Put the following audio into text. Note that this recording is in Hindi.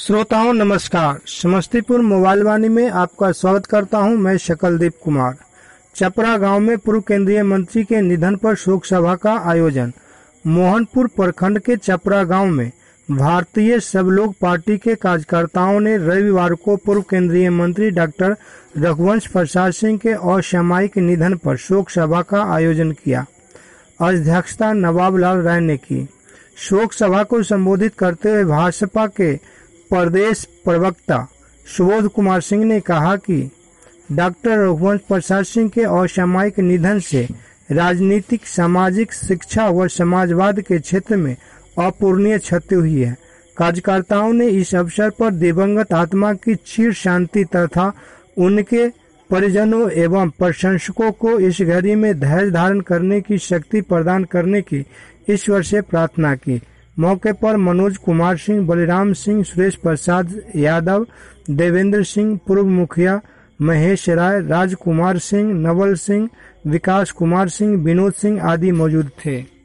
श्रोताओं नमस्कार। समस्तीपुर मोबाइल वाणी में आपका स्वागत करता हूं। मैं शकलदीप कुमार। चपरा गांव में पूर्व केंद्रीय मंत्री के निधन पर शोक सभा का आयोजन। मोहनपुर प्रखंड के चपरा गांव में भारतीय सब लोग पार्टी के कार्यकर्ताओं ने रविवार को पूर्व केंद्रीय मंत्री डॉक्टर रघुवंश प्रसाद सिंह के असामयिक निधन पर शोक सभा का आयोजन किया। अध्यक्षता नवाब लाल राय ने की। शोक सभा को संबोधित करते हुए भाजपा के प्रदेश प्रवक्ता सुबोध कुमार सिंह ने कहा कि डॉक्टर रघुवंश प्रसाद सिंह के असामयिक निधन से राजनीतिक, सामाजिक, शिक्षा व समाजवाद के क्षेत्र में अपूरणीय क्षति हुई है। कार्यकर्ताओं ने इस अवसर पर दिवंगत आत्मा की चिर शांति तथा उनके परिजनों एवं प्रशंसकों को इस घड़ी में धैर्य धारण करने की शक्ति प्रदान करने की ईश्वर से प्रार्थना की। मौके पर मनोज कुमार सिंह, बलिराम सिंह, सुरेश प्रसाद यादव, देवेंद्र सिंह, पूर्व मुखिया महेश राय, राजकुमार सिंह, नवल सिंह, विकास कुमार सिंह, विनोद सिंह आदि मौजूद थे।